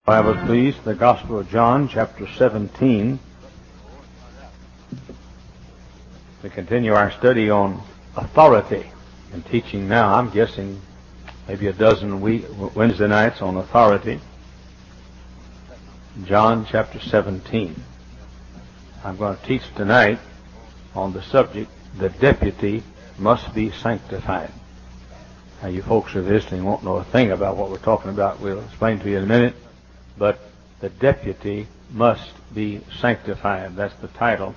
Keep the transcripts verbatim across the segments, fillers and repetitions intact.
Bible, please, the Gospel of John, chapter seventeen. We continue our study on authority and teaching now. I'm guessing maybe a dozen week, Wednesday nights on authority. John chapter seventeen. I'm going to teach tonight on the subject, the deputy must be sanctified. Now, you folks who are visiting won't know a thing about what we're talking about. We'll explain to you in a minute. But the deputy must be sanctified. That's the title.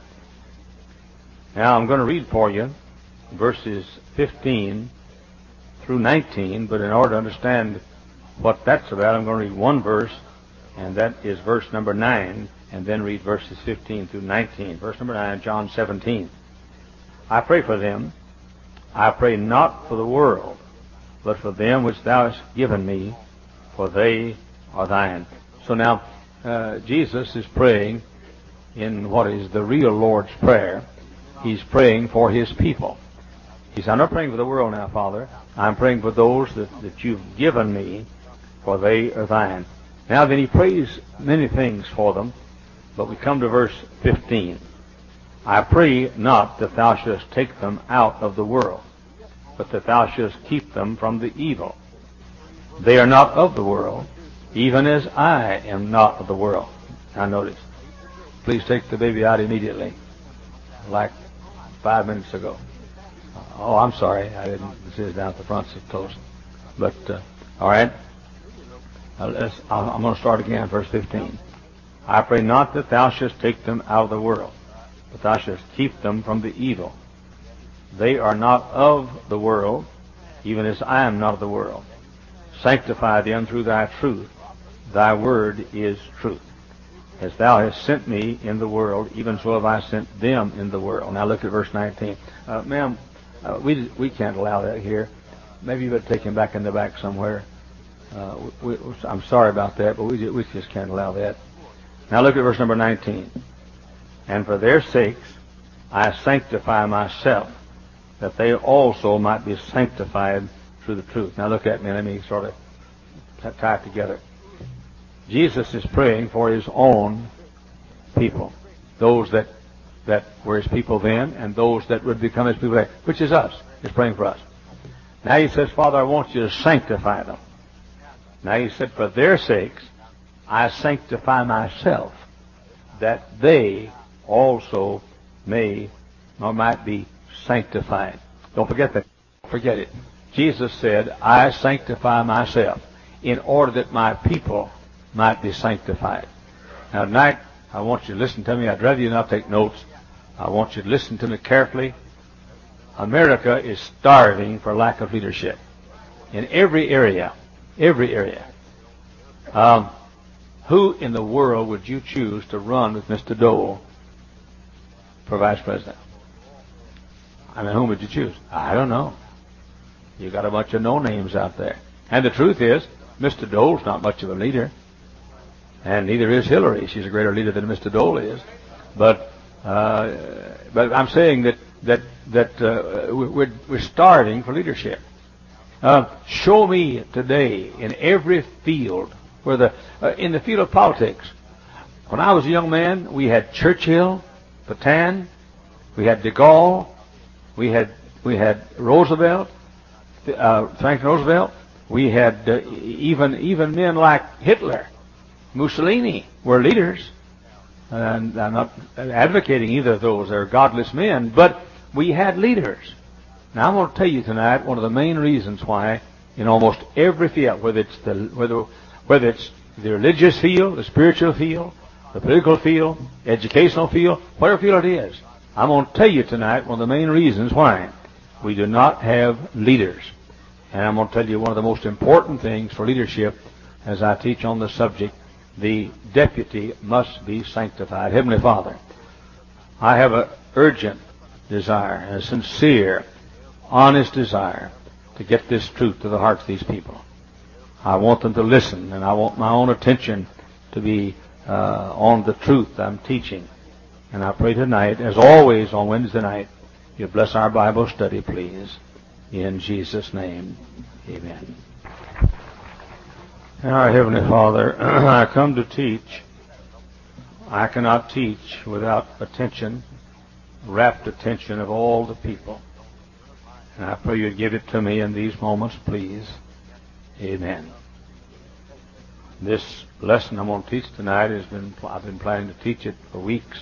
Now, I'm going to read for you verses fifteen through nineteen, but in order to understand what that's about, I'm going to read one verse, and that is verse number nine, and then read verses fifteen through nineteen. Verse number nine, John seventeen. I pray for them. I pray not for the world, but for them which thou hast given me, for they are thine. So now, uh, Jesus is praying in what is the real Lord's Prayer. He's praying for His people. He said, I'm not praying for the world now, Father. I'm praying for those that, that you've given me, for they are thine. Now then, He prays many things for them, but we come to verse fifteen. I pray not that thou shouldest take them out of the world, but that thou shouldest keep them from the evil. They are not of the world, even as I am not of the world. Now notice, please take the baby out immediately, like five minutes ago. Oh, I'm sorry, I didn't sit down at the front so close. But, uh, all right, uh, let's, I'm going to start again, verse fifteen. I pray not that thou shouldest take them out of the world, but thou shouldest keep them from the evil. They are not of the world, even as I am not of the world. Sanctify them through thy truth. Thy word is truth. As thou hast sent me in the world, even so have I sent them in the world. Now look at verse nineteen. Uh, ma'am, uh, we we can't allow that here. Maybe you better take him back in the back somewhere. Uh, we, we, I'm sorry about that, but we, we just can't allow that. Now look at verse number nineteen. And for their sakes I sanctify myself, that they also might be sanctified through the truth. Now look at me. Let me sort of tie it together. Jesus is praying for His own people, those that that were His people then, and those that would become His people today, which is us. He's praying for us. Now He says, Father, I want you to sanctify them. Now He said, for their sakes, I sanctify myself, that they also may or might be sanctified. Don't forget that. Forget it. Jesus said, I sanctify myself in order that my people might be sanctified. Now tonight, I want you to listen to me. I'd rather you not take notes. I want you to listen to me carefully. America is starving for lack of leadership in every area. Every area. Um, who in the world would you choose to run with Mister Dole for vice president? I mean, whom would you choose? I don't know. You got a bunch of no-names out there. And the truth is, Mister Dole's not much of a leader. And neither is Hillary. She's a greater leader than Mister Dole is. But, uh, but I'm saying that, that, that, uh, we're, we're starving for leadership. Uh, show me today in every field where the, uh, in the field of politics. When I was a young man, we had Churchill, Petain, we had de Gaulle, we had, we had Roosevelt, uh, Franklin Roosevelt, we had, uh, even, even men like Hitler. Mussolini were leaders, and I'm not advocating either of those. They're godless men, but we had leaders. Now I'm going to tell you tonight one of the main reasons why in almost every field, whether it's the whether whether it's the religious field, the spiritual field, the political field, educational field, whatever field it is, I'm going to tell you tonight one of the main reasons why we do not have leaders. And I'm going to tell you one of the most important things for leadership as I teach on the subject. The deputy must be sanctified. Heavenly Father, I have an urgent desire, a sincere, honest desire to get this truth to the hearts of these people. I want them to listen, and I want my own attention to be uh, on the truth I'm teaching. And I pray tonight, as always on Wednesday night, you bless our Bible study, please. In Jesus' name, amen. Our Heavenly Father, I come to teach. I cannot teach without attention, rapt attention of all the people. And I pray you'd give it to me in these moments, please. Amen. This lesson I'm going to teach tonight has been, I've been planning to teach it for weeks.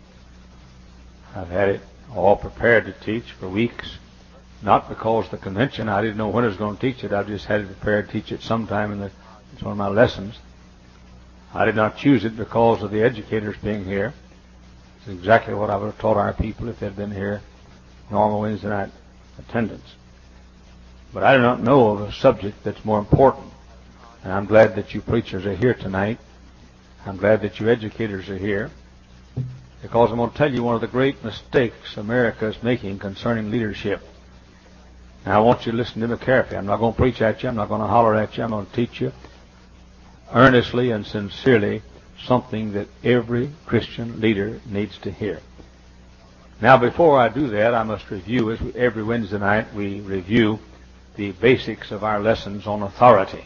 I've had it all prepared to teach for weeks. Not because the convention, I didn't know when I was going to teach it. I just had it prepared to teach it sometime in the, it's one of my lessons. I did not choose it because of the educators being here. It's exactly what I would have taught our people if they'd been here, normal Wednesday night attendance. But I do not know of a subject that's more important. And I'm glad that you preachers are here tonight. I'm glad that you educators are here. Because I'm going to tell you one of the great mistakes America is making concerning leadership. Now I want you to listen to me carefully. I'm not going to preach at you. I'm not going to holler at you. I'm going to teach you earnestly and sincerely something that every Christian leader needs to hear. Now before I do that, I must review, as every Wednesday night we review the basics of our lessons on authority.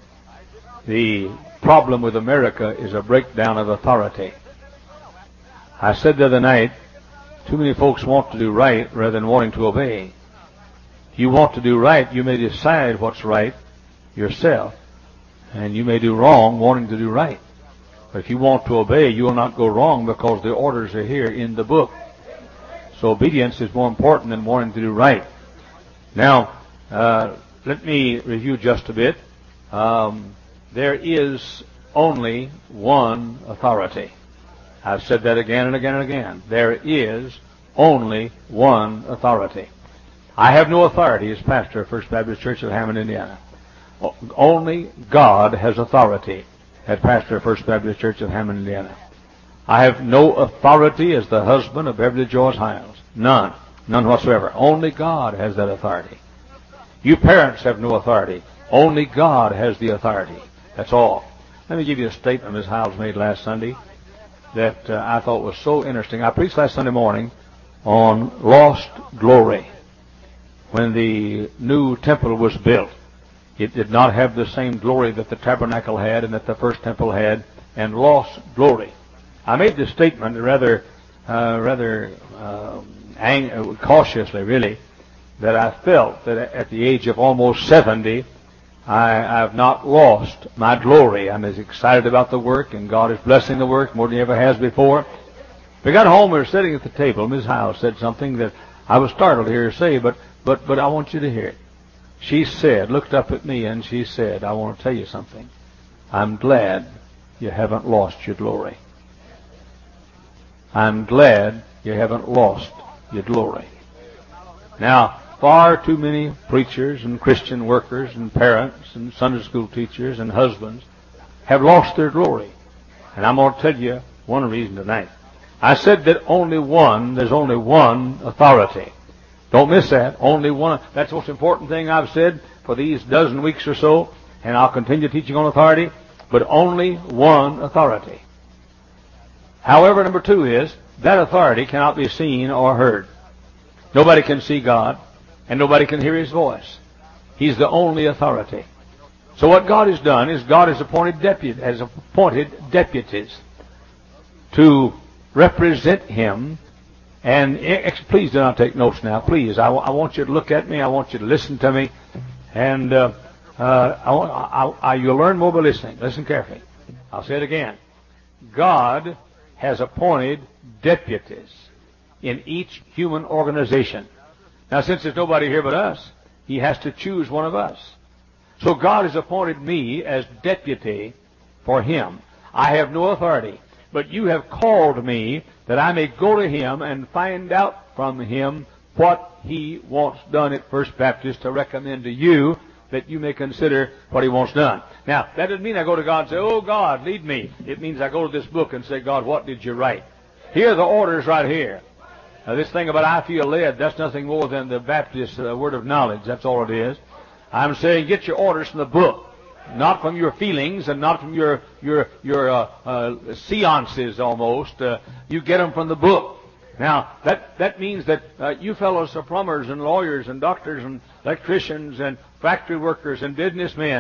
The problem with America is a breakdown of authority. I said the other night, too many folks want to do right rather than wanting to obey. If you want to do right, you may decide what's right yourself, and you may do wrong wanting to do right. But if you want to obey, you will not go wrong because the orders are here in the book. So obedience is more important than wanting to do right. Now, uh, let me review just a bit. Um, there is only one authority. I've said that again and again and again. There is only one authority. I have no authority as pastor of First Baptist Church of Hammond, Indiana. Only God has authority as pastor of First Baptist Church of Hammond, Indiana. I have no authority as the husband of Beverly Joyce Hiles. None. None whatsoever. Only God has that authority. You parents have no authority. Only God has the authority. That's all. Let me give you a statement Miz Hiles made last Sunday that uh, I thought was so interesting. I preached last Sunday morning on lost glory. When the new temple was built, it did not have the same glory that the tabernacle had and that the first temple had, and lost glory. I made this statement rather, uh, rather uh, ang- cautiously, really, that I felt that at the age of almost seventy, I have not lost my glory. I'm as excited about the work, and God is blessing the work more than He ever has before. We got home, we were sitting at the table. Miz Hiles said something that I was startled to hear her say, but, but, but I want you to hear it. She said, looked up at me, and she said, I want to tell you something. I'm glad you haven't lost your glory. I'm glad you haven't lost your glory. Now, far too many preachers and Christian workers and parents and Sunday school teachers and husbands have lost their glory. And I'm going to tell you one reason tonight. I said that only one, there's only one authority. Don't miss that. Only one. That's the most important thing I've said for these dozen weeks or so, and I'll continue teaching on authority, but only one authority. However, number two is, that authority cannot be seen or heard. Nobody can see God, and nobody can hear His voice. He's the only authority. So what God has done is God has appointed deputies, has appointed deputies to represent Him. And ex- please do not take notes now. Please, I, w- I want you to look at me. I want you to listen to me. And uh, uh, I, I, I, you'll learn more by listening. Listen carefully. I'll say it again. God has appointed deputies in each human organization. Now, since there's nobody here but us, He has to choose one of us. So God has appointed me as deputy for Him. I have no authority, but you have called me that I may go to Him and find out from Him what He wants done at First Baptist to recommend to you that you may consider what He wants done. Now, that doesn't mean I go to God and say, oh, God, lead me. It means I go to this book and say, God, what did you write? Here are the orders right here. Now, this thing about I feel led, that's nothing more than the Baptist uh, word of knowledge. That's all it is. I'm saying get your orders from the book, not from your feelings and not from your your your uh, uh, seances almost. Uh, you get them from the book. Now, that, that means that uh, you fellows are plumbers and lawyers and doctors and electricians and factory workers and businessmen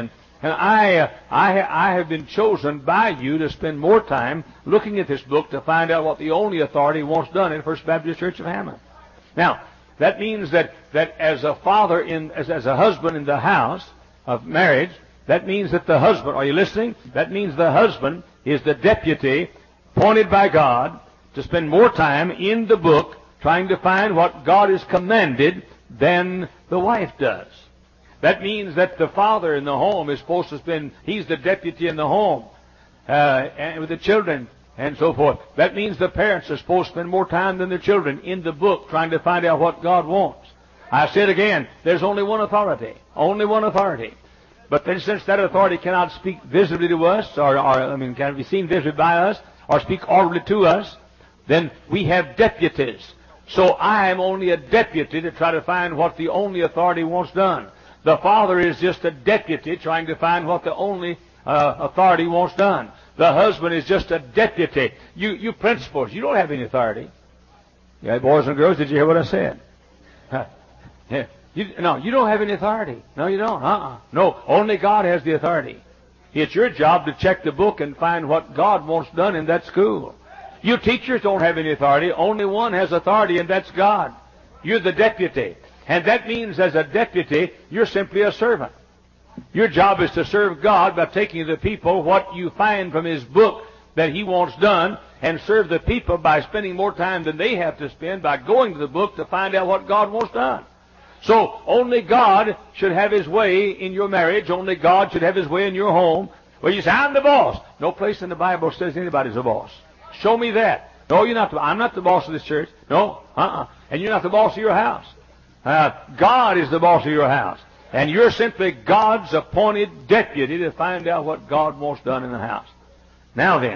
And I, uh, I, I have been chosen by you to spend more time looking at this book to find out what the only authority wants done in First Baptist Church of Hammond. Now, that means that, that as a father, in, as, as a husband in the house of marriage, that means that the husband, are you listening? That means the husband is the deputy appointed by God to spend more time in the book trying to find what God has commanded than the wife does. That means that the father in the home is supposed to spend, he's the deputy in the home, uh, and with the children and so forth. That means the parents are supposed to spend more time than their children in the book trying to find out what God wants. I said again, there's only one authority. Only one authority. But then since that authority cannot speak visibly to us, or, or I mean, cannot be seen visibly by us, or speak audibly to us, then we have deputies. So I am only a deputy to try to find what the only authority wants done. The father is just a deputy trying to find what the only uh, authority wants done. The husband is just a deputy. You, you principals, you don't have any authority. Yeah, boys and girls, did you hear what I said? Huh. Yeah. You, no, you don't have any authority. No, you don't. Uh-uh. No, only God has the authority. It's your job to check the book and find what God wants done in that school. You teachers don't have any authority. Only one has authority, and that's God. You're the deputy. And that means as a deputy, you're simply a servant. Your job is to serve God by taking to the people what you find from His book that He wants done, and serve the people by spending more time than they have to spend by going to the book to find out what God wants done. So only God should have His way in your marriage. Only God should have His way in your home. Well, you say, I'm the boss. No place in the Bible says anybody's a boss. Show me that. No, you're not. The, I'm not the boss of this church. No, uh-uh. And you're not the boss of your house. Uh, God is the boss of your house. And you're simply God's appointed deputy to find out what God wants done in the house. Now then,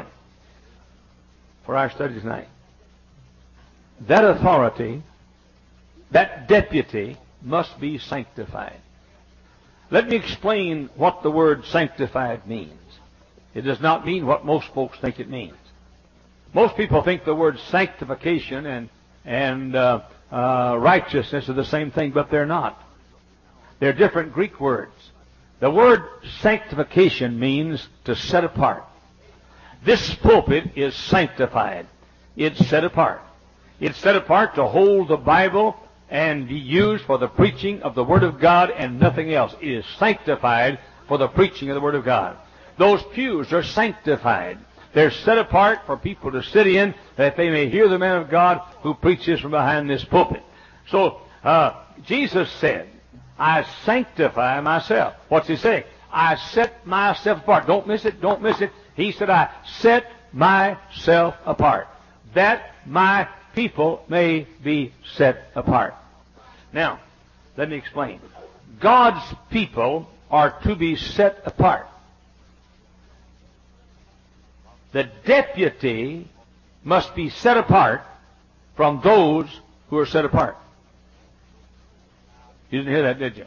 for our study tonight, that authority, that deputy, must be sanctified. Let me explain what the word sanctified means. It does not mean what most folks think it means. Most people think the word sanctification and, and uh, uh, righteousness are the same thing, but they're not. They're different Greek words. The word sanctification means to set apart. This pulpit is sanctified. It's set apart. It's set apart to hold the Bible and be used for the preaching of the Word of God and nothing else. It is sanctified for the preaching of the Word of God. Those pews are sanctified. They're set apart for people to sit in that they may hear the man of God who preaches from behind this pulpit. So, uh, Jesus said, I sanctify myself. What's He saying? I set myself apart. Don't miss it. Don't miss it. He said, I set myself apart, that my people may be set apart. Now, let me explain. God's people are to be set apart. The deputy must be set apart from those who are set apart. You didn't hear that, did you?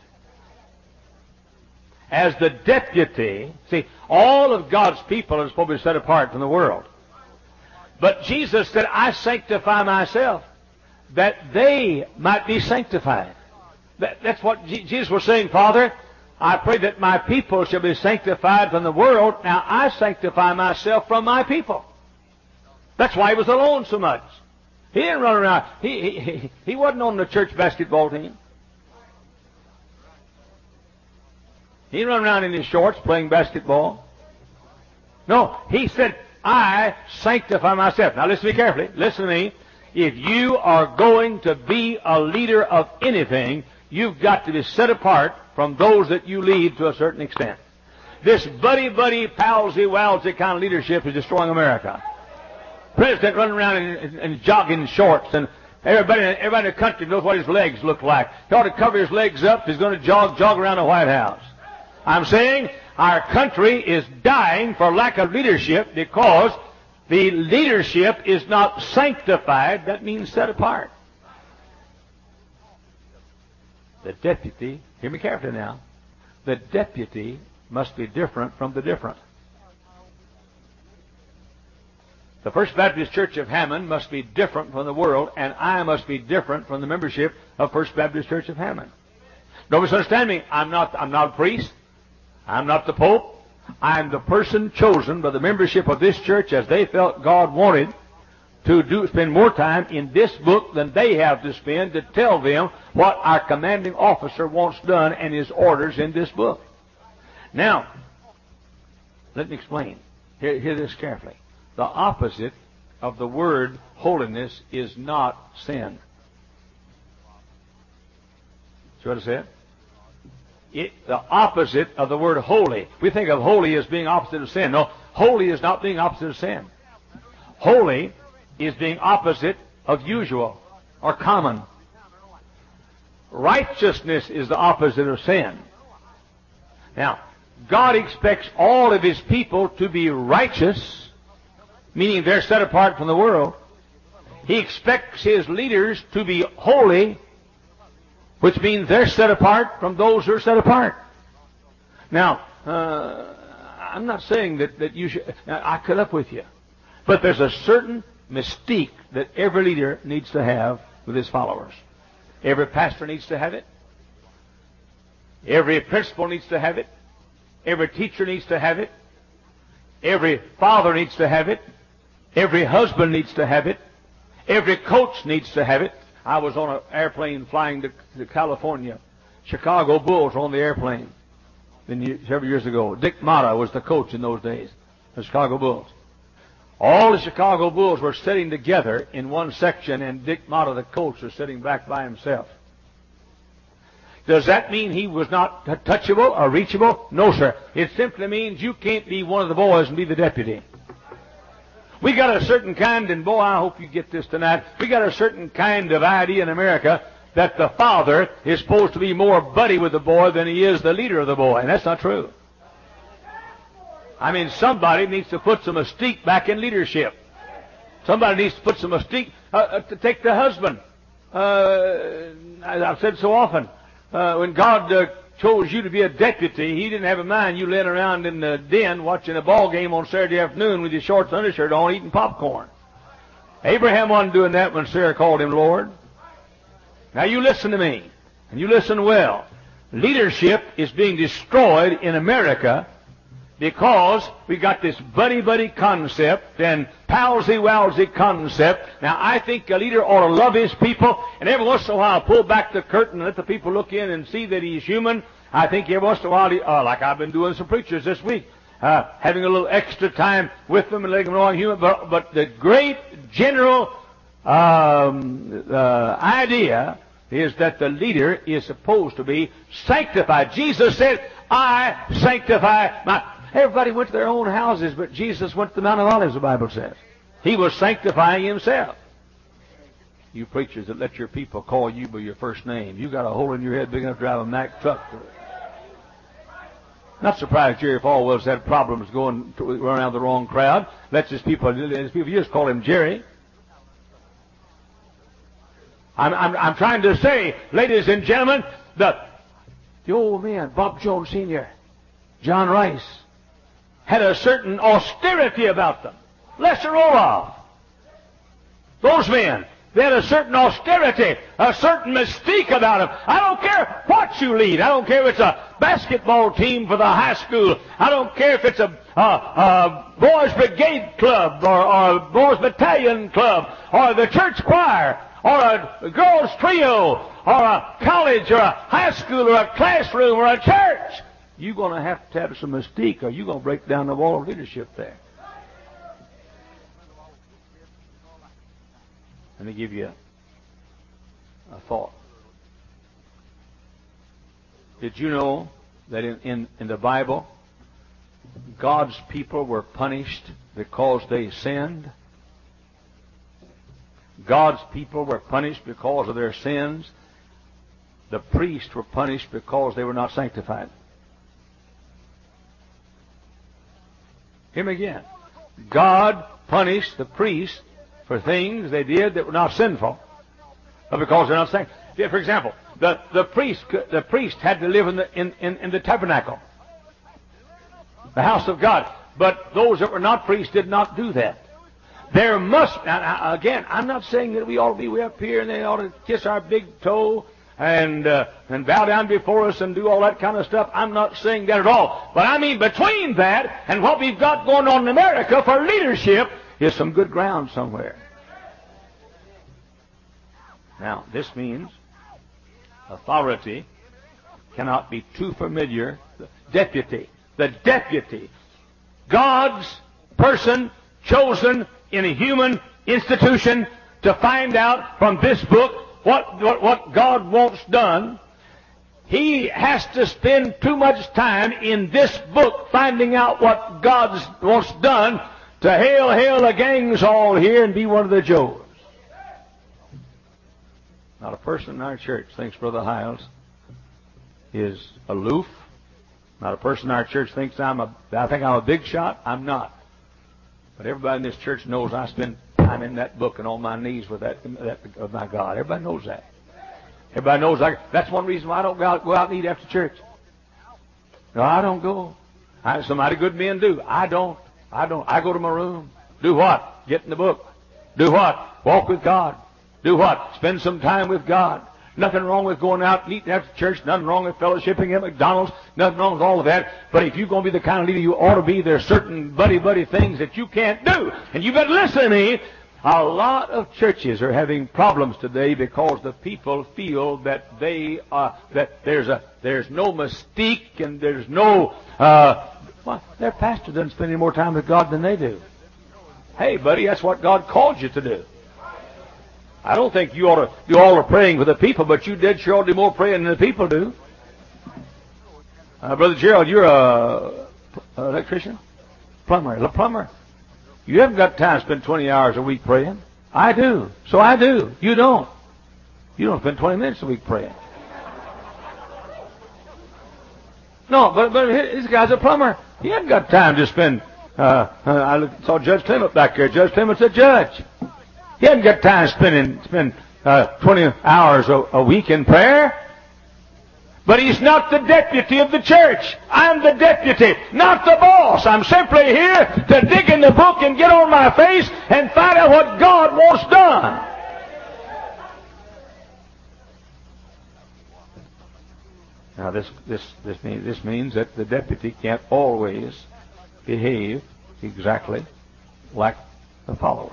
As the deputy, see, all of God's people are supposed to be set apart from the world. But Jesus said, I sanctify myself, that they might be sanctified. That, that's what G- Jesus was saying, Father, I pray that my people shall be sanctified from the world. Now I sanctify myself from my people. That's why He was alone so much. He didn't run around. He, he, he, he wasn't on the church basketball team. He didn't run around in his shorts playing basketball. No, He said, I sanctify myself. Now listen to me carefully. Listen to me. If you are going to be a leader of anything, you've got to be set apart from those that you lead to a certain extent. This buddy-buddy, palsy-walsy kind of leadership is destroying America. President running around in, in, in jogging shorts, and everybody, everybody in the country knows what his legs look like. He ought to cover his legs up if he's going to jog, jog around the White House. I'm saying our country is dying for lack of leadership because the leadership is not sanctified. That means set apart. The deputy, hear me carefully now, the deputy must be different from the different. The First Baptist Church of Hammond must be different from the world, and I must be different from the membership of First Baptist Church of Hammond. Don't misunderstand me. I'm not, I'm not a priest. I'm not the Pope. I'm the person chosen by the membership of this church as they felt God wanted to do spend more time in this book than they have to spend to tell them what our commanding officer wants done and his orders in this book. Now, let me explain. Hear, hear this carefully. The opposite of the word holiness is not sin. See what I said? It, the opposite of the word holy. We think of holy as being opposite of sin. No, holy is not being opposite of sin. Holy is being opposite of usual or common. Righteousness is the opposite of sin. Now, God expects all of His people to be righteous, meaning they're set apart from the world. He expects His leaders to be holy, which means they're set apart from those who are set apart. Now, uh, I'm not saying that, that you should, I cut up with you, but there's a certain mystique that every leader needs to have with his followers. Every pastor needs to have it. Every principal needs to have it. Every teacher needs to have it. Every father needs to have it. Every husband needs to have it. Every coach needs to have it. I was on an airplane flying to, to California. Chicago Bulls were on the airplane several years ago. Dick Motta was the coach in those days, the Chicago Bulls. All the Chicago Bulls were sitting together in one section, and Dick Motta, the coach, was sitting back by himself. Does that mean he was not touchable or reachable? No, sir. It simply means you can't be one of the boys and be the deputy. We got a certain kind, and boy, I hope you get this tonight, we got a certain kind of idea in America that the father is supposed to be more buddy with the boy than he is the leader of the boy, and that's not true. I mean, somebody needs to put some mystique back in leadership. Somebody needs to put some mystique, uh, uh, to take the husband. Uh, I've said so often, uh, when God uh, chose you to be a deputy, He didn't have in mind you laying around in the den watching a ball game on Saturday afternoon with your shorts and undershirt on eating popcorn. Abraham wasn't doing that when Sarah called him Lord. Now you listen to me, and you listen well. Leadership is being destroyed in America because we got this buddy-buddy concept and palsy-walsy concept. Now, I think a leader ought to love his people, and every once in a while pull back the curtain and let the people look in and see that he's human. I think every once in a while, he, uh, like I've been doing some preachers this week, uh, having a little extra time with them and letting them know I'm human. But, but the great general um, uh, idea is that the leader is supposed to be sanctified. Jesus said, I sanctify my... Everybody went to their own houses, but Jesus went to the Mount of Olives, the Bible says. He was sanctifying Himself. You preachers that let your people call you by your first name, you got a hole in your head big enough to drive a Mack truck through it. Not surprised Jerry Falwell's had problems going to, around the wrong crowd. Lets his people, his people, you just call him Jerry. I'm, I'm, I'm trying to say, ladies and gentlemen, the, the old man, Bob Jones Senior, John Rice, had a certain austerity about them. Lester Roloff. Those men, they had a certain austerity, a certain mystique about them. I don't care what you lead. I don't care if it's a basketball team for the high school. I don't care if it's a, a, a boys' brigade club or, or a boys' battalion club or the church choir or a girls' trio or a college or a high school or a classroom or a church. You're going to have to have some mystique, or you're going to break down the wall of leadership there. Let me give you a, a thought. Did you know that in, in, in the Bible, God's people were punished because they sinned? God's people were punished because of their sins. The priests were punished because they were not sanctified. Hear me again. God punished the priests for things they did that were not sinful, but because they're not sanctified. For example, the, the priest the priest had to live in the in, in, in the tabernacle, the house of God. But those that were not priests did not do that. There must, and again, I'm not saying that we ought to be way up here and they ought to kiss our big toe and uh, and bow down before us and do all that kind of stuff. I'm not saying that at all. But I mean, between that and what we've got going on in America for leadership is some good ground somewhere. Now, this means authority cannot be too familiar. The deputy, the deputy, God's person chosen in a human institution to find out from this book what, what, what God wants done. He has to spend too much time in this book finding out what God wants done to hail, hail the gangs all here and be one of the Joes. Not a person in our church thinks Brother Hiles is aloof. Not a person in our church thinks I'm a, I think I'm a big shot. I'm not. But everybody in this church knows I spend time in that book and on my knees with that, that of my God. Everybody knows that. Everybody knows I, that's one reason why I don't go out, go out and eat after church. No, I don't go. I, some mighty good men do. I don't. I don't. I go to my room. Do what? Get in the book. Do what? Walk with God. Do what? Spend some time with God. Nothing wrong with going out and eating after church. Nothing wrong with fellowshipping at McDonald's. Nothing wrong with all of that. But if you're going to be the kind of leader you ought to be, there's certain buddy-buddy things that you can't do. And you better listen to me. A lot of churches are having problems today because the people feel that they uh, that there's a there's no mystique and there's no uh, well, their pastor doesn't spend any more time with God than they do. Hey, buddy, that's what God called you to do. I don't think you ought to, you all are praying for the people, but you dead sure ought to do more praying than the people do. Uh, Brother Gerald, you're a, a electrician? Plumber. A plumber. You haven't got time to spend twenty hours a week praying. I do. So I do. You don't. You don't spend twenty minutes a week praying. No, but, but this guy's a plumber. He hasn't got time to spend, uh, uh, I saw Judge Clement back there. Judge Clement's a judge. He hasn't got time to spend, spend uh, twenty hours a, a week in prayer. But he's not the deputy of the church. I'm the deputy, not the boss. I'm simply here to dig in the book and get on my face and find out what God wants done. Now this this this means this means that the deputy can't always behave exactly like the follower.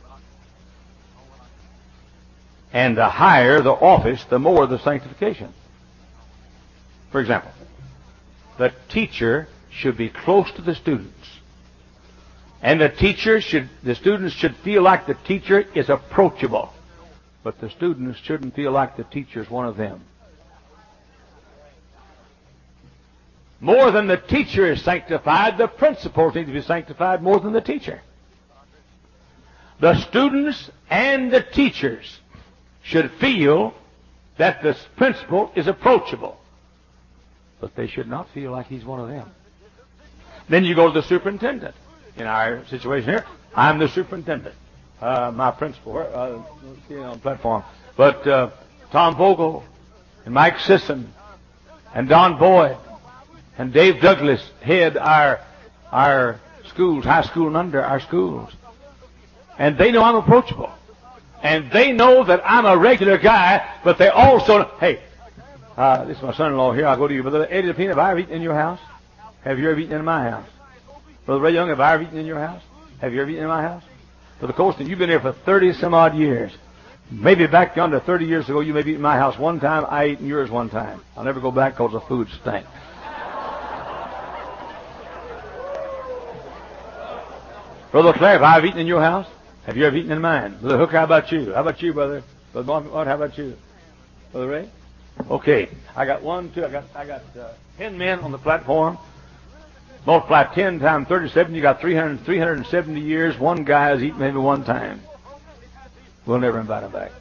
And the higher the office, the more the sanctification. For example, the teacher should be close to the students. And the teacher should, the students should feel like the teacher is approachable. But the students shouldn't feel like the teacher is one of them. More than the teacher is sanctified, the principals need to be sanctified more than the teacher. The students and the teachers should feel that the principal is approachable. But they should not feel like he's one of them. Then you go to the superintendent. In our situation here, I'm the superintendent. Uh, my principal, uh, let's see on the platform. But uh, Tom Vogel and Mike Sisson and Don Boyd and Dave Douglas head our our schools, high school and under our schools. And they know I'm approachable. And they know that I'm a regular guy, but they also know, hey, uh, this is my son-in-law here. I'll go to you. Brother Eddie DePina, have I ever eaten in your house? Have you ever eaten in my house? Brother Ray Young, have I ever eaten in your house? Have you ever eaten in my house? Brother Colston, you've been here for thirty some odd years. Maybe back yonder thirty years ago, you maybe eaten in my house one time. I ate in yours one time. I'll never go back because the food stank. Brother Clare, have I ever eaten in your house? Have you ever eaten in mine? Brother Hook, how about you? How about you, brother? Brother Martin, how about you? Brother Ray? Okay, I got one, two, I got I got uh, ten men on the platform. Multiply ten times thirty-seven, you got three hundred, three hundred seventy years. One guy has eaten maybe one time. We'll never invite him back.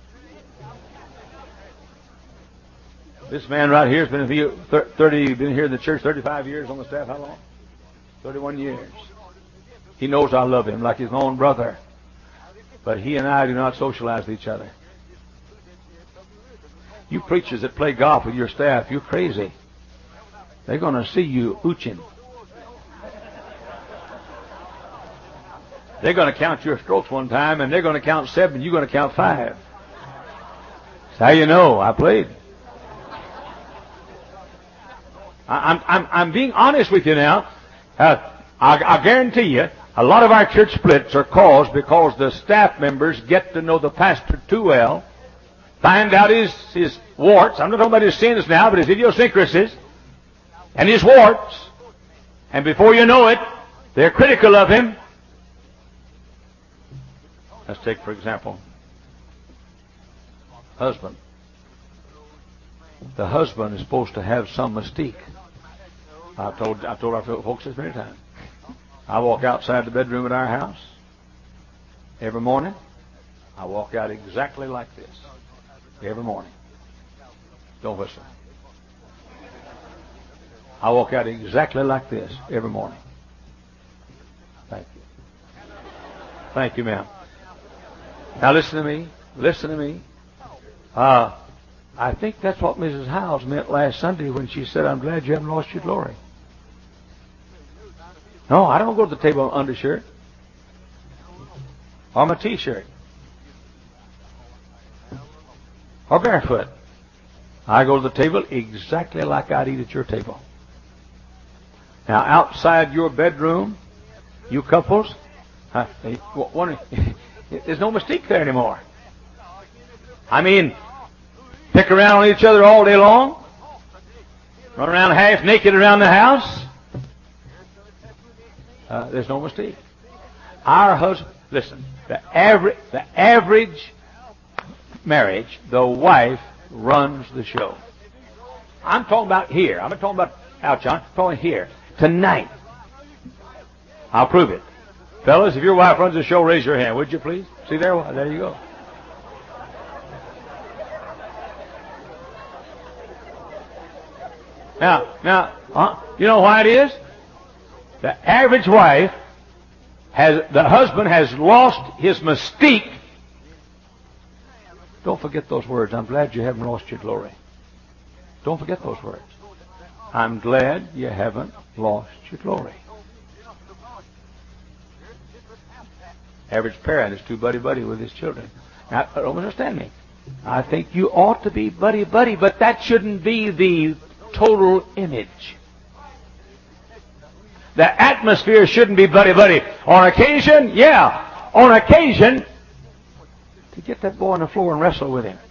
This man right here has been here thirty, been here in the church thirty-five years on the staff. How long? thirty-one years. He knows I love him like his own brother. But he and I do not socialize with each other. You preachers that play golf with your staff, you're crazy. They're going to see you ooching. They're going to count your strokes one time, and they're going to count seven, you're going to count five. That's how you know I played. I'm, I'm, I'm being honest with you now. Uh, I, I guarantee you, a lot of our church splits are caused because the staff members get to know the pastor too well, find out his, his warts. I'm not talking about his sins now, but his idiosyncrasies and his warts. And before you know it, they're critical of him. Let's take, for example, husband. The husband is supposed to have some mystique. I've told, I've told our folks this many times. I walk outside the bedroom at our house every morning. I walk out exactly like this every morning. Don't whistle. I walk out exactly like this every morning. Thank you. Thank you, ma'am. Now listen to me. Listen to me. Uh, I think that's what Missus Howes meant last Sunday when she said, I'm glad you haven't lost your glory. No, I don't go to the table in undershirt or my t-shirt or barefoot. I go to the table exactly like I'd eat at your table. Now, outside your bedroom, you couples, uh, one, there's no mystique there anymore. I mean, pick around on each other all day long, run around half naked around the house. Uh, there's no mystique. Our husband, listen, the average, the average marriage, the wife runs the show. I'm talking about here. I'm not talking about out, John. I'm talking here. Tonight. I'll prove it. Fellas, if your wife runs the show, raise your hand, would you please? See there? There you go. Now, now, huh? You know why it is? The average wife has, the husband has lost his mystique. Don't forget those words. I'm glad you haven't lost your glory. Don't forget those words. I'm glad you haven't lost your glory. Average parent is too buddy-buddy with his children. Now, don't understand me. I think you ought to be buddy-buddy, but that shouldn't be the total image. The atmosphere shouldn't be buddy-buddy. On occasion, yeah, on occasion, to get that boy on the floor and wrestle with him.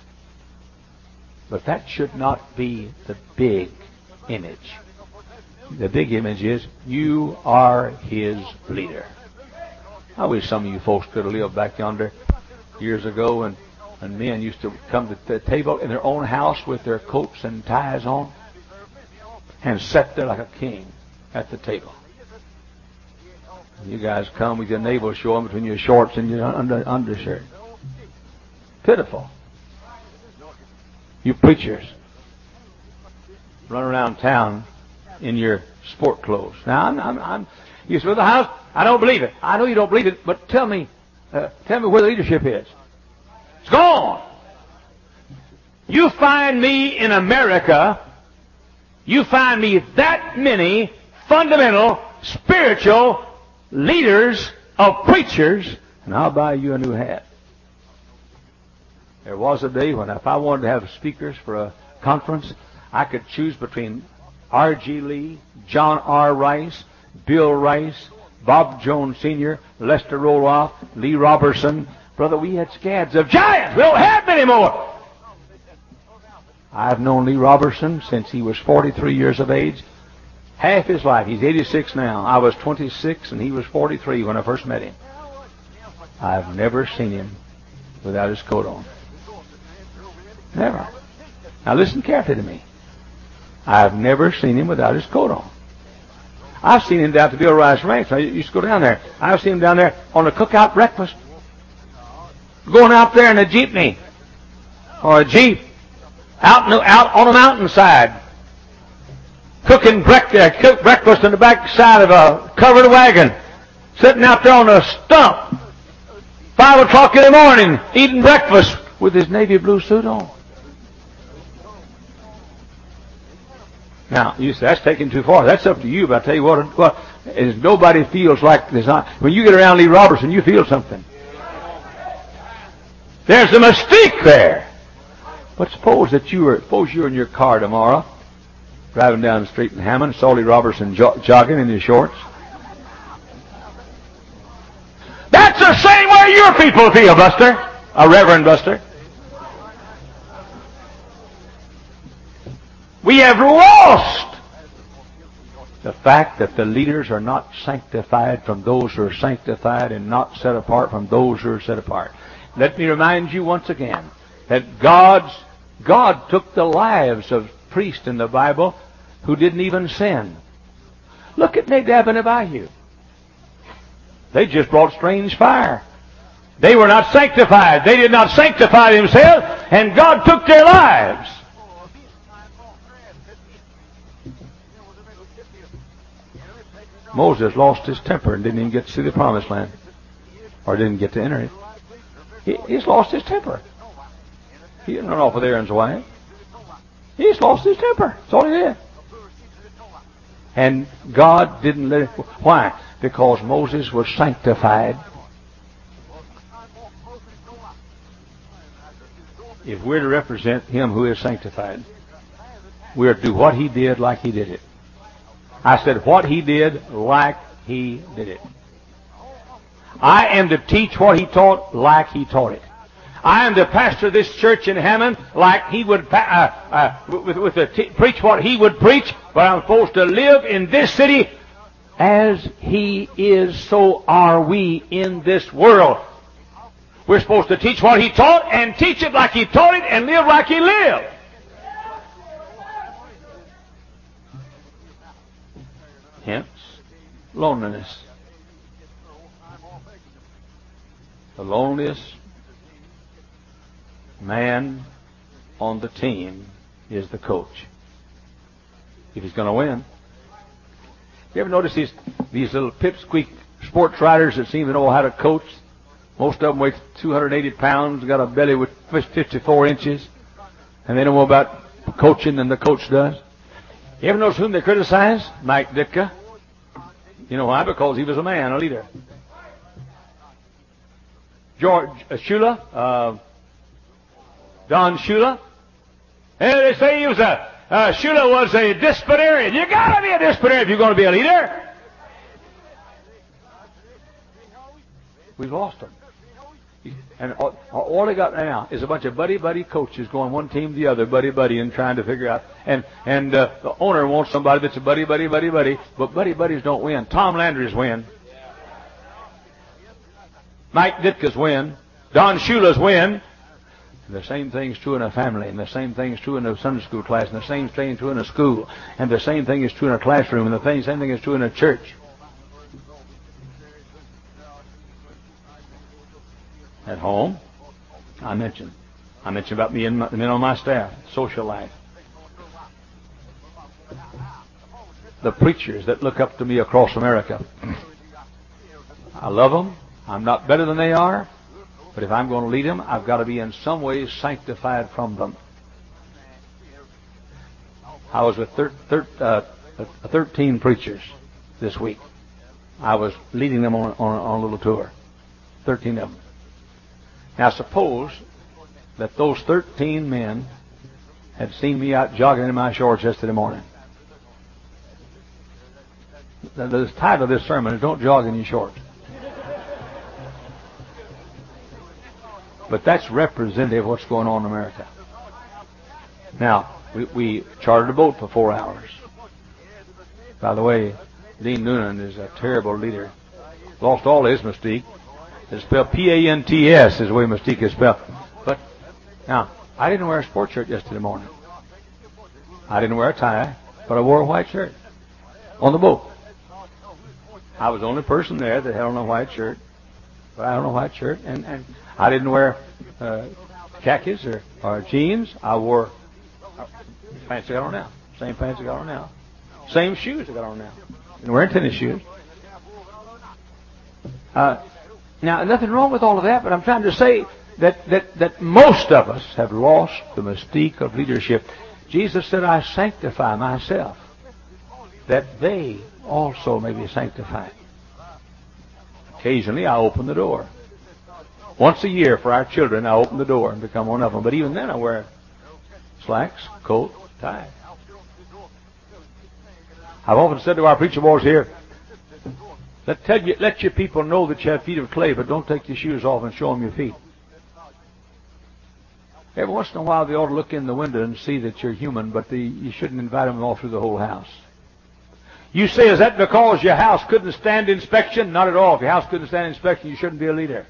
But that should not be the big image. The big image is, you are his leader. I wish some of you folks could have lived back yonder years ago, and, and men used to come to the table in their own house with their coats and ties on and sit there like a king at the table. You guys come with your navel showing between your shorts and your under, undershirt. Pitiful. You preachers run around town in your sport clothes. Now, I'm, I'm, I'm you say, well, the house, I don't believe it. I know you don't believe it, but tell me, uh, tell me where the leadership is. It's gone. You find me in America, you find me that many fundamental, spiritual leaders of preachers, and I'll buy you a new hat. There was a day when if I wanted to have speakers for a conference, I could choose between R G Lee, John R. Rice, Bill Rice, Bob Jones Senior, Lester Roloff, Lee Robertson. Brother, we had scads of giants. We don't have them anymore. I've known Lee Robertson since he was forty-three years of age. Half his life. He's eighty-six now. I was twenty-six and he was forty-three when I first met him. I've never seen him without his coat on. Never. Now listen carefully to me. I've never seen him without his coat on. I've seen him down at the Bill Rice Ranch. I used to go down there. I've seen him down there on a cookout breakfast. Going out there in a jeepney or a jeep out, in, out on a mountainside. Cooking breakfast, cook breakfast in the back side of a covered wagon. Sitting out there on a stump. Five o'clock in the morning eating breakfast with his navy blue suit on. Now, you say, that's taking too far. That's up to you, but I tell you what, what is nobody feels like this. When you get around Lee Robertson, you feel something. There's a mystique there. But suppose that you were, suppose you're in your car tomorrow, driving down the street in Hammond, saw Lee Robertson jo- jogging in his shorts. That's the same way your people feel, Buster, a Reverend Buster. We have lost the fact that the leaders are not sanctified from those who are sanctified and not set apart from those who are set apart. Let me remind you once again that God's, God took the lives of priests in the Bible who didn't even sin. Look at Nadab and Abihu. They just brought strange fire. They were not sanctified. They did not sanctify themselves, and God took their lives. Moses lost his temper and didn't even get to see the promised land, or didn't get to enter it. He, he's lost his temper. He didn't run off with Aaron's wife. He's lost his temper. That's all he did. And God didn't let it. Why? Because Moses was sanctified. If we're to represent him who is sanctified, we're to do what he did like he did it. I said what he did like he did it. I am to teach what he taught like he taught it. I am to pastor this church in Hammond like he would uh, uh, with, with the t- preach what he would preach, but I'm supposed to live in this city as he is, so are we in this world. We're supposed to teach what he taught and teach it like he taught it and live like he lived. Hence, loneliness. The loneliest man on the team is the coach, if he's going to win. You ever notice these these little pipsqueak sports riders that seem to know how to coach? Most of them weigh two hundred eighty pounds, got a belly with fifty-four inches, and they know more about coaching than the coach does. You ever notice whom they criticize? Mike Ditka. You know why? Because he was a man, a leader. George uh, Shula, uh, Don Shula. And they say he was a uh, Shula was a disciplinarian. You got to be a disciplinarian if you're going to be a leader. We've lost them. And all, all they got now is a bunch of buddy-buddy coaches going one team to the other, buddy-buddy, and trying to figure out. And and uh, the owner wants somebody that's a buddy-buddy, buddy-buddy, but buddy-buddies don't win. Tom Landry's win. Mike Ditka's win. Don Shula's win. And the same thing's true in a family, and the same thing's true in a Sunday school class, and the same thing's true in a school, and the same thing is true in a classroom, and the same thing is true in a church. At home, I mentioned. I mentioned about me and my, the men on my staff, social life. The preachers that look up to me across America. I love them. I'm not better than they are. But if I'm going to lead them, I've got to be in some ways sanctified from them. I was with thir- thir- uh, thirteen preachers this week. I was leading them on, on, on a little tour. thirteen of them. Now suppose that those thirteen men had seen me out jogging in my shorts yesterday morning. The, the title of this sermon is Don't Jog in Your Shorts. But that's representative of what's going on in America. Now, we, we chartered a boat for four hours. By the way, Dean Noonan is a terrible leader. Lost all his mystique. It's spelled P A N T S is the way mystique is spelled. But, now, I didn't wear a sports shirt yesterday morning. I didn't wear a tie, but I wore a white shirt on the boat. I was the only person there that had on a white shirt. But I had on a white shirt, and, and I didn't wear uh, khakis or, or jeans. I wore uh, pants I got on now. Same pants I got on now. Same shoes I got on now. Didn't wear tennis shoes. Uh, now, nothing wrong with all of that, but I'm trying to say that, that, that most of us have lost the mystique of leadership. Jesus said, I sanctify myself, that they also may be sanctified. Occasionally, I open the door. Once a year for our children, I open the door and become one of them. But even then, I wear slacks, coat, tie. I've often said to our preacher boys here, let, tell you, let your people know that you have feet of clay, but don't take your shoes off and show them your feet. Every once in a while they ought to look in the window and see that you're human, but the, you shouldn't invite them all through the whole house. You say, is that because your house couldn't stand inspection? Not at all. If your house couldn't stand inspection, you shouldn't be a leader.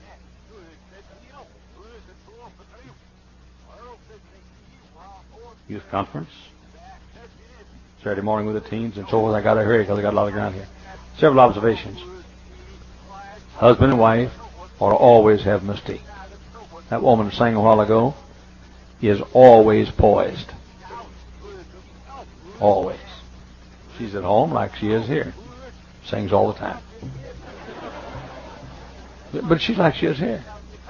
Youth conference. Saturday morning with the teens and so forth. I got to hurry because I got a lot of ground here. Several observations. Husband and wife ought to always have mystique. That woman sang a while ago is always poised. Always. She's at home like she is here. Sings all the time. But she's like she is here.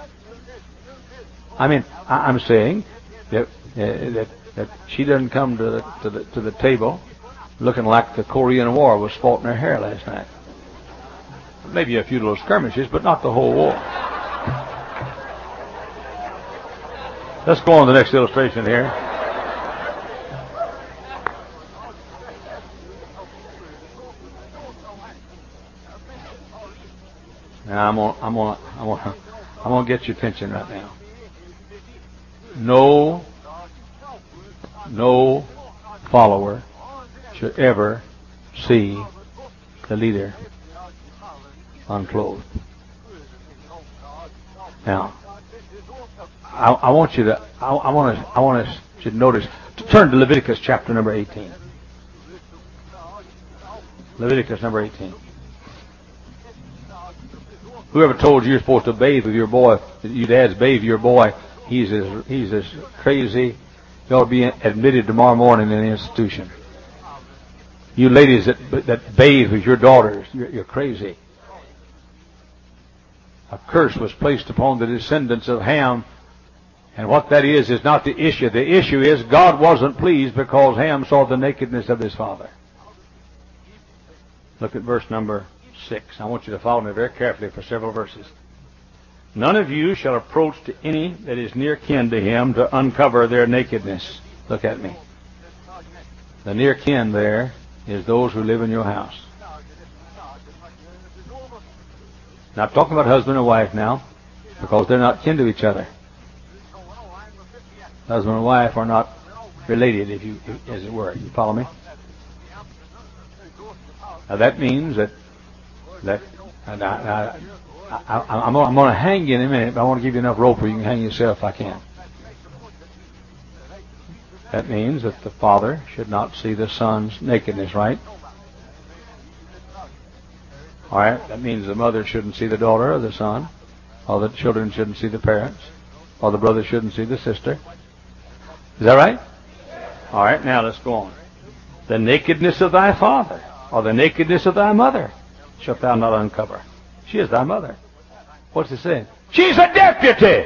I mean, I'm saying that, uh, that, that she doesn't come to the, to, the, to the table looking like the Korean War was fought in her hair last night. Maybe a few little skirmishes, but not the whole war. Let's go on to the next illustration here. Now I'm gonna, I'm gonna, I'm gonna, I'm gonna get your attention right now. No, no follower should ever see the leader unclothed. Now, I, I want you to, I, I want to, I want us to notice. To turn to Leviticus chapter number eighteen. Leviticus number eighteen. Whoever told you you're supposed to bathe with your boy, your dad's bathe your boy, he's as he's as crazy. He ought to be admitted tomorrow morning in the institution. You ladies that that bathe with your daughters, you're, you're crazy. A curse was placed upon the descendants of Ham. And what that is, is not the issue. The issue is God wasn't pleased because Ham saw the nakedness of his father. Look at verse number six. I want you to follow me very carefully for several verses. None of you shall approach to any that is near kin to him to uncover their nakedness. Look at me. The near kin there is those who live in your house. Now, I'm talking about husband and wife now, because they're not kin to each other. Husband and wife are not related, if you, as it were. You follow me? Now that means that that and I, I, I, I'm, I'm going to hang you in a minute, but I want to give you enough rope where you can hang yourself if I can. That means that the father should not see the son's nakedness, right? All right. That means the mother shouldn't see the daughter or the son, or the children shouldn't see the parents, or the brother shouldn't see the sister. Is that right? All right, now let's go on. The nakedness of thy father, or the nakedness of thy mother, shalt thou not uncover. She is thy mother. What's it saying? She's a deputy!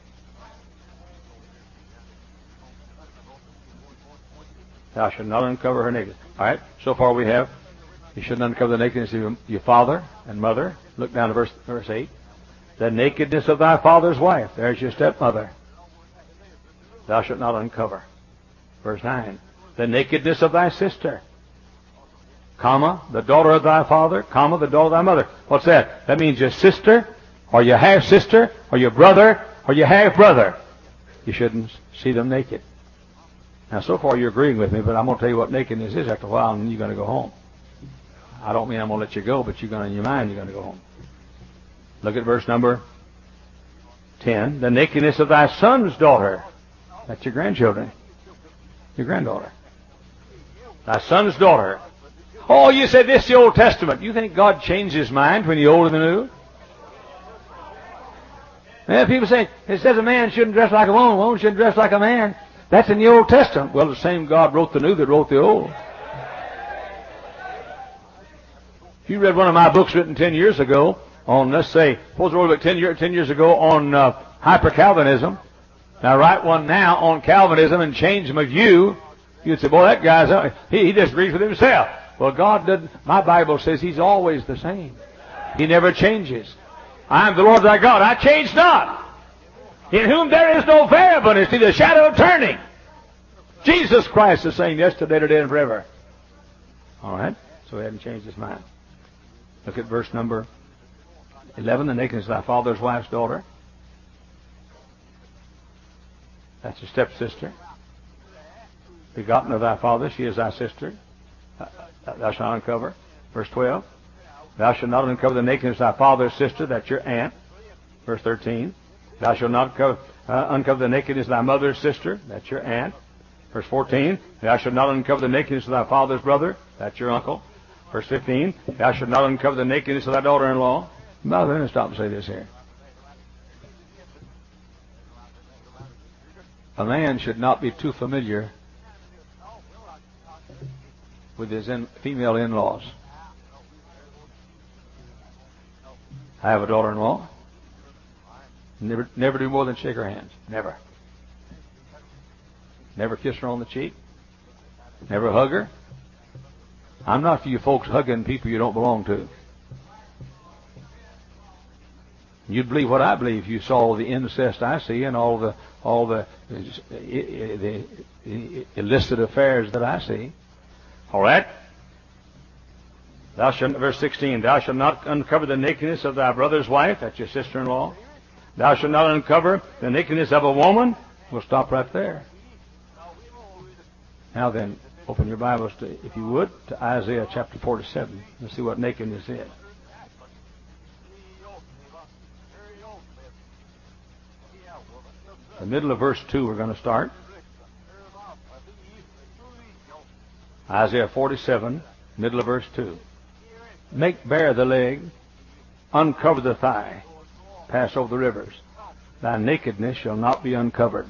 Thou shalt not uncover her nakedness. All right, so far we have, you shouldn't uncover the nakedness of your father and mother. Look down to verse, verse eight. The nakedness of thy father's wife. There's your stepmother. Thou shalt not uncover. Verse nine. The nakedness of thy sister, comma, the daughter of thy father, comma, the daughter of thy mother. What's that? That means your sister, or your half-sister, or your brother, or your half-brother. You shouldn't see them naked. Now, so far you're agreeing with me, but I'm going to tell you what nakedness is after a while, and then you're going to go home. I don't mean I'm going to let you go, but you're going to, in your mind, you're going to go home. Look at verse number ten. The nakedness of thy son's daughter. That's your grandchildren. Your granddaughter. Thy son's daughter. Oh, you said this is the Old Testament. You think God changed his mind when he old and the new? Yeah, people say, it says a man shouldn't dress like a woman, a woman shouldn't dress like a man. That's in the Old Testament. Well, the same God wrote the new that wrote the old. If you read one of my books written ten years ago on, let's say, suppose I wrote it ten, year, ten years ago on uh, hyper-Calvinism, now write one now on Calvinism and change my view, you'd say, boy, that guy's, uh, he, he disagrees with himself. Well, God doesn't, my Bible says he's always the same. He never changes. I am the Lord thy God. I change not. In whom there is no variableness, neither shadow of turning. Jesus Christ is saying yesterday, today, and forever. All right? So he hadn't changed his mind. Look at verse number eleven. The nakedness of thy father's wife's daughter. That's your stepsister. Begotten of thy father, she is thy sister. Thou shalt not uncover. Verse twelve. Thou shalt not uncover the nakedness of thy father's sister, that's your aunt. Verse thirteen. Thou shalt not co- uh, uncover the nakedness of thy mother's sister, that's your aunt. Verse fourteen. Thou shalt not uncover the nakedness of thy father's brother, that's your uncle. Verse fifteen. Thou shalt not uncover the nakedness of thy daughter-in-law. Now, let me stop and say this here. A man should not be too familiar with his in, female in-laws. I have a daughter-in-law. Never, never do more than shake her hands. Never. Never kiss her on the cheek. Never hug her. I'm not for you folks hugging people you don't belong to. You'd believe what I believe if you saw the incest I see and all the all the, the, the illicit affairs that I see. All right. Thou shalt, verse sixteen. Thou shalt not uncover the nakedness of thy brother's wife. That's your sister-in-law. Thou shalt not uncover the nakedness of a woman. We'll stop right there. Now then, open your Bibles to, if you would, to Isaiah chapter forty-seven and see what nakedness is. The middle of verse two we're going to start. Isaiah forty-seven, middle of verse two. Make bare the leg, uncover the thigh, pass over the rivers. Thy nakedness shall not be uncovered.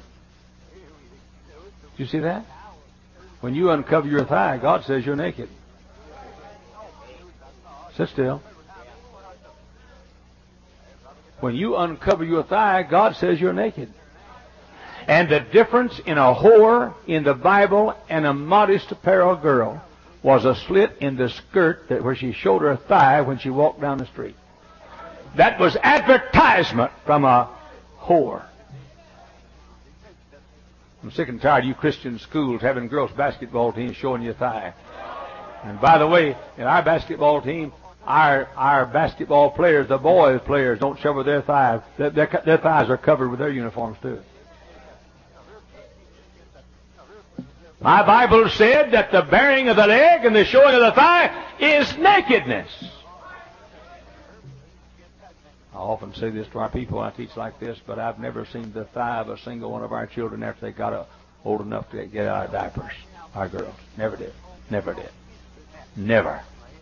Do you see that? When you uncover your thigh, God says you're naked. Sit still. When you uncover your thigh, God says you're naked. And the difference in a whore in the Bible and a modest apparel girl was a slit in the skirt that where she showed her thigh when she walked down the street. That was advertisement from a whore. I'm sick and tired of you Christian schools having girls' basketball teams showing your thigh. And by the way, in our basketball team, our our basketball players, the boys players, don't show their thighs. Their, their, their thighs are covered with their uniforms too. My Bible said that the baring of the leg and the showing of the thigh is nakedness. I often say this to our people when I teach like this, but I've never seen the thigh of a single one of our children after they got a, old enough to get out of diapers. Our girls. Never did. Never did. Never.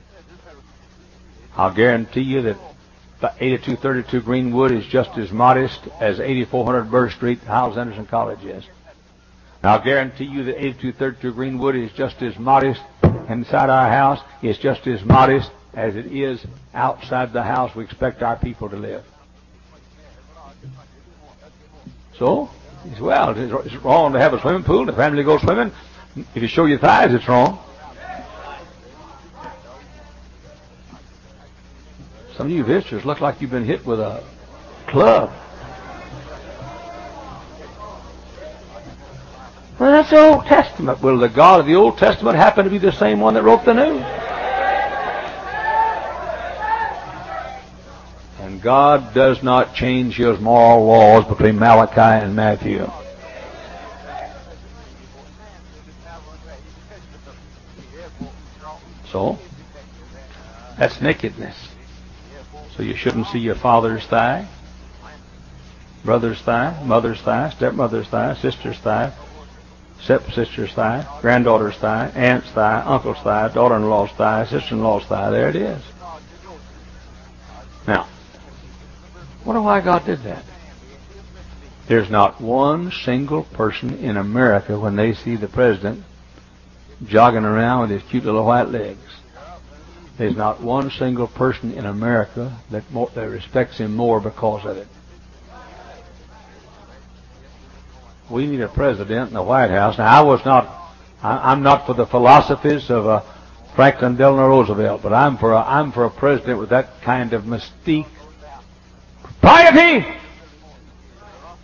I'll guarantee you that eighty-two thirty-two Greenwood is just as modest as eighty-four hundred Burr Street, Hyles Anderson College is. I'll guarantee you that eighty-two thirty-two Greenwood is just as modest inside our house, is just as modest as it is outside the house we expect our people to live. So, he said, well, it's wrong to have a swimming pool, the family goes swimming. If you show your thighs, it's wrong. Some of you visitors look like you've been hit with a club. Well, that's the Old Testament. Will the God of the Old Testament happen to be the same one that wrote the New? And God does not change His moral laws between Malachi and Matthew. So, that's nakedness. So you shouldn't see your father's thigh, brother's thigh, mother's thigh, stepmother's thigh, sister's thigh, stepsister's thigh, granddaughter's thigh, aunt's thigh, uncle's thigh, daughter-in-law's thigh, sister-in-law's thigh. There it is. Now, I wonder why God did that. There's not one single person in America when they see the president jogging around with his cute little white legs. There's not one single person in America that, more, that respects him more because of it. We need a president in the White House. Now, I was not, I, I'm not for the philosophies of uh, Franklin Delano Roosevelt, but I'm for a, I'm for a president with that kind of mystique, piety.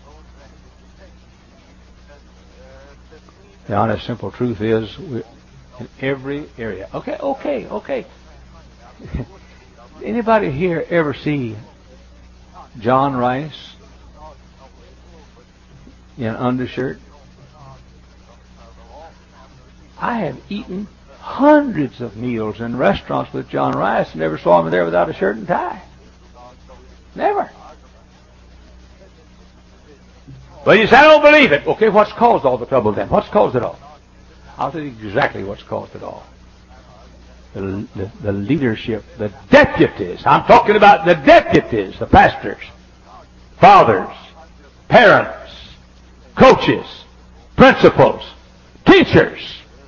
The honest, simple truth is, we, In every area. Okay, okay, okay. Anybody here ever see John Rice in undershirt? I have eaten hundreds of meals in restaurants with John Rice and never saw him there without a shirt and tie. Never. But you say, I don't believe it. Okay, what's caused all the trouble then? What's caused it all? I'll tell you exactly what's caused it all. The, the, the leadership, the deputies. I'm talking about the deputies, the pastors, fathers, parents, coaches, principals, teachers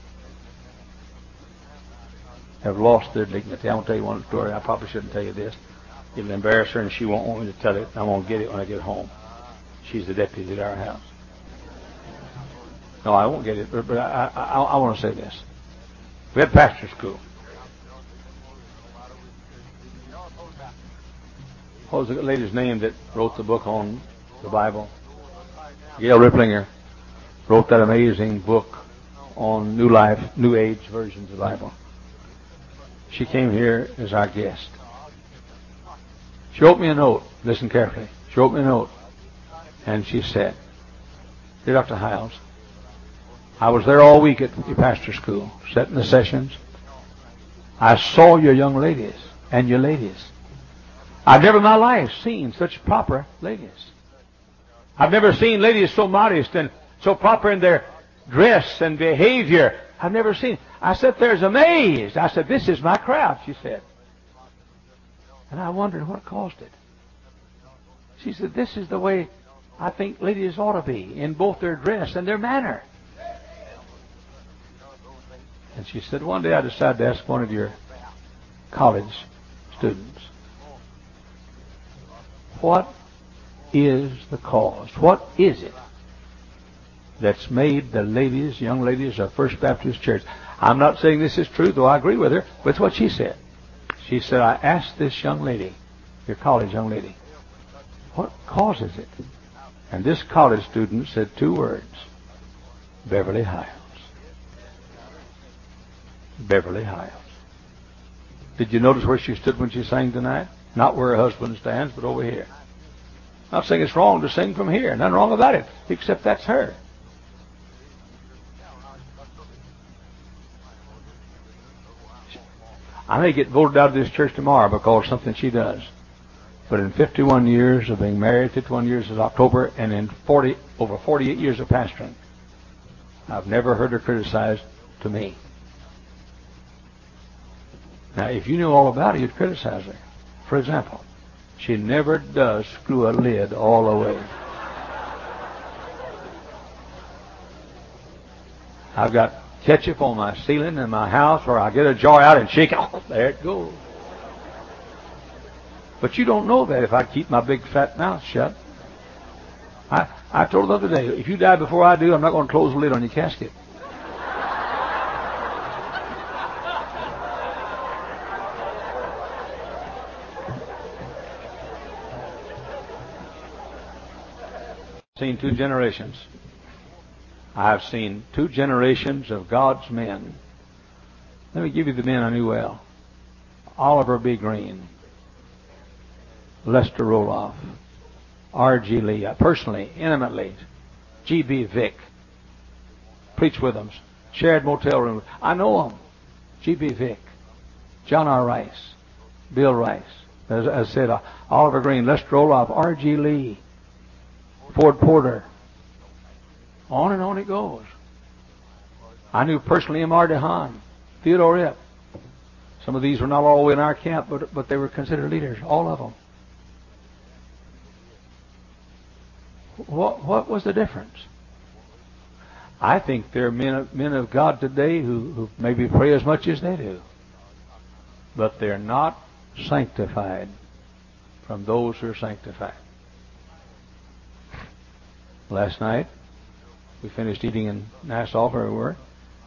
have lost their dignity. I want to tell you one story. I probably shouldn't tell you this. It'll embarrass her, and she won't want me to tell it. I'm going to get it when I get home. She's the deputy at our house. No, I won't get it, but, but I, I, I want to say this. We had pastor school. What was the lady's name that wrote the book on the Bible? Gail Riplinger wrote that amazing book on New Life, New Age versions of the Bible. She came here as our guest. She wrote me a note. Listen carefully. She wrote me a note. And she said, Dear Doctor Hiles, I was there all week at your pastor school, setting the sessions. I saw your young ladies and your ladies. I've never in my life seen such proper ladies. I've never seen ladies so modest and so proper in their dress and behavior. I've never seen. I sat there as amazed. I said, this is my crowd, she said. And I wondered what caused it. She said, this is the way I think ladies ought to be in both their dress and their manner. And she said, one day I decided to ask one of your college students, what is the cause? What is it that's made the ladies, young ladies of First Baptist Church? I'm not saying this is true, though I agree with her, but it's what she said. She said, I asked this young lady, your college young lady, what causes it? And this college student said two words, Beverly Hiles. Beverly Hiles. Did you notice where she stood when she sang tonight? Not where her husband stands, but over here. Not saying it's wrong to sing from here. Nothing wrong about it, except that's her. I may get voted out of this church tomorrow because of something she does. But in fifty-one years of being married, fifty-one years is October, and in forty over forty-eight years of pastoring, I've never heard her criticized to me. Now, if you knew all about it, you'd criticize her. For example, she never does screw a lid all the way. I've got ketchup on my ceiling in my house, or I get a jar out and shake it. Oh, there it goes. But you don't know that if I keep my big fat mouth shut. I, I told the other day, if you die before I do, I'm not going to close the lid on your casket. Seen two generations. I have seen two generations of God's men. Let me give you the men I knew well. Oliver B. Green, Lester Roloff, R G Lee, personally, intimately, G B Vick, preached with them, shared motel rooms. I know them. G B Vick, John R. Rice, Bill Rice, as I said, uh, Oliver Green, Lester Roloff, R G Lee, Ford Porter. On and on it goes. I knew personally M R DeHaan, Theodore Ip. Some of these were not all the way in our camp, but, but they were considered leaders, all of them. What, what was the difference? I think there are men of, men of God today who, who maybe pray as much as they do, but they're not sanctified from those who are sanctified. Last night, we finished eating in Nassau, where we were.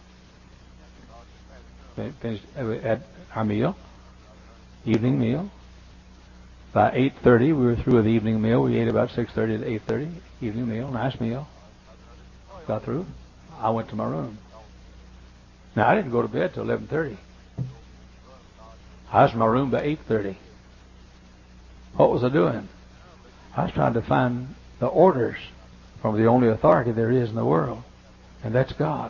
We finished at our meal, evening meal. By eight thirty, we were through with the evening meal. We ate about six thirty to eight thirty, evening meal, nice meal. Got through. I went to my room. Now, I didn't go to bed till eleven thirty. I was in my room by eight thirty. What was I doing? I was trying to find the orders from the only authority there is in the world, and that's God.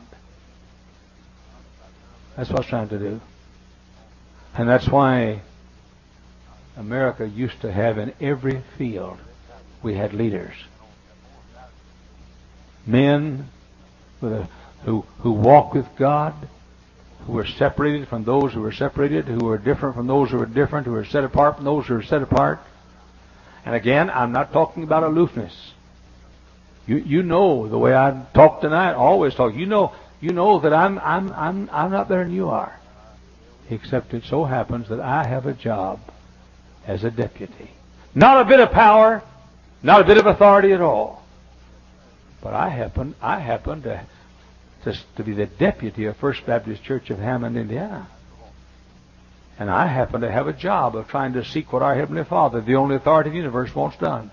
That's what I was trying to do. And that's why America used to have in every field, we had leaders. Men with a, who, who walk with God, who were separated from those who were separated, who were different from those who were different, who were set apart from those who were set apart. And again, I'm not talking about aloofness. You you know the way I talk tonight, I always talk. You know you know that I'm I'm I'm I'm not better than you are. Except it so happens that I have a job as a deputy. Not a bit of power, not a bit of authority at all. But I happen I happen to to, to be the deputy of First Baptist Church of Hammond, Indiana. And I happen to have a job of trying to seek what our Heavenly Father, the only authority in the universe, wants done.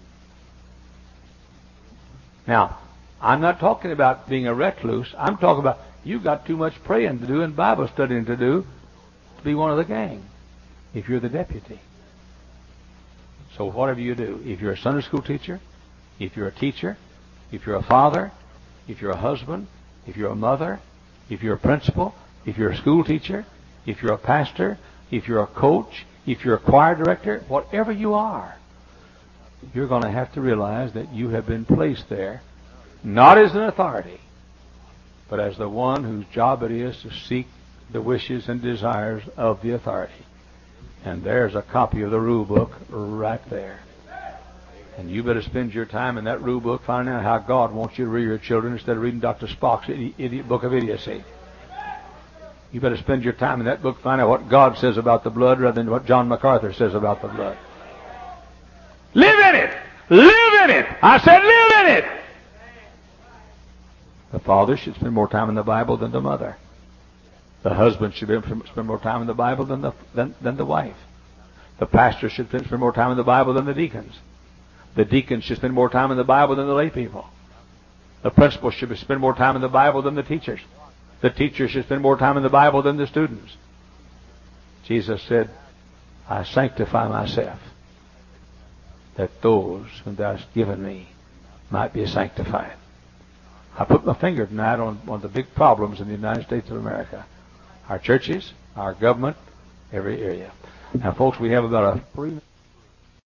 Now, I'm not talking about being a recluse. I'm talking about you've got too much praying to do and Bible studying to do to be one of the gang if you're the deputy. So whatever you do, if you're a Sunday school teacher, if you're a teacher, if you're a father, if you're a husband, if you're a mother, if you're a principal, if you're a school teacher, if you're a pastor, if you're a coach, if you're a choir director, whatever you are, you're going to have to realize that you have been placed there, not as an authority, but as the one whose job it is to seek the wishes and desires of the authority. And there's a copy of the rule book right there. And you better spend your time in that rule book finding out how God wants you to rear your children instead of reading Doctor Spock's idiot book of idiocy. You better spend your time in that book finding out what God says about the blood rather than what John MacArthur says about the blood. Live in it! Live in it! I said live in it! The father should spend more time in the Bible than the mother. The husband should spend more time in the Bible than the, than, than the wife. The pastor should spend more time in the Bible than the deacons. The deacons should spend more time in the Bible than the lay people. The principal should spend more time in the Bible than the teachers. The teacher should spend more time in the Bible than the students. Jesus said, I sanctify myself, that those whom thou hast given me might be sanctified. I put my finger tonight on one of the big problems in the United States of America. Our churches, our government, every area. Now, folks, we have about a three